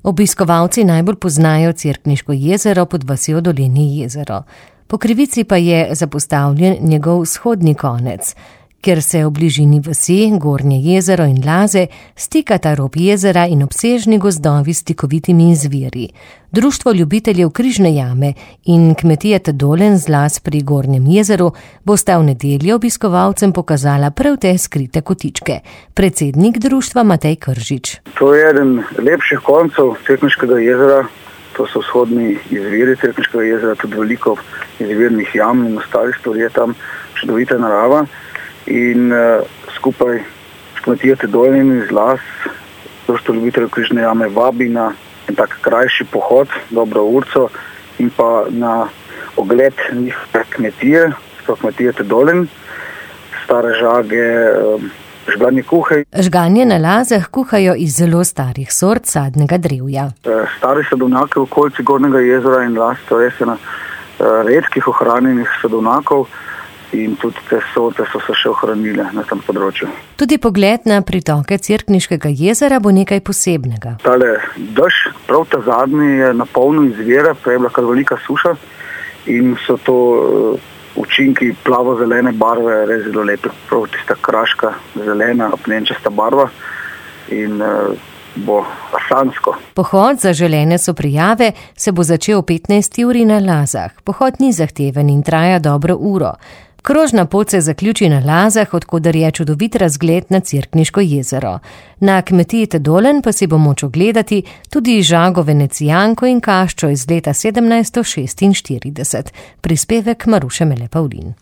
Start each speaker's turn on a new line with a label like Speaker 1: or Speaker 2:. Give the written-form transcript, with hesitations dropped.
Speaker 1: Obiskovalci najbolj poznajo Cerkniško jezero pod vasjo Dolenje jezero. Po krivici pa je zapostavljen njegov vzhodni konec, kjer se v bližini vasi, Gornje jezero in Laze, stikata rob jezera in obsežni gozdovi s slikovitimi izviri. Društvo ljubiteljev Križne jame in kmetija Dolenj z Laz pri Gornjem jezeru bosta v nedeljo obiskovalcem pokazala prav te skrite kotičke. Predsednik društva Matej Kržič.
Speaker 2: To je eden lepših koncev Cerkniškega jezera. To so vzhodni izviri Cerkniškega jezera, tudi veliko izvirnih jam in ostalih stvari je tam, čudovita narava. In skupaj s kmetijo Dolenj in z Laz društvo ljubiteljev Križne jame vabi na en tak krajši pohod, dobro urco, in pa na ogled njihove kmetije, sploh kmetije Dolenj, stare žage, žganje kuhe.
Speaker 1: Žganje na Lazah kuhajo iz zelo starih sort sadnega drevja.
Speaker 2: Stari sadovnjaki v okolici Gornjega jezera in Laz so res ena redkih ohranjenih sadovnjakov. In tudi te sorte so se še ohranile na tem področju.
Speaker 1: Tudi pogled na pritoke Cerkniškega jezera bo nekaj posebnega.
Speaker 2: Tale dež, prav ta zadnji, je napolnil izvire, prej je bila kar velika suša in so to učinki plavo-zelene barve res zelo lepe. Prav tista kraška, zelena, apnenčasta barva in bo asansko.
Speaker 1: Pohod za želene so prijave se bo začel o 15. uri na Lazah. Pohod ni zahteven in traja dobro uro. Krožna pot se zaključi na Lazah, odkoder je čudovit razgled na Cerkniško jezero. Na kmetiji Dolenj pa si bo moč ogledati tudi žago venecijanko in kaščo iz leta 1746. Prispevek Maruše Mele Pavlin.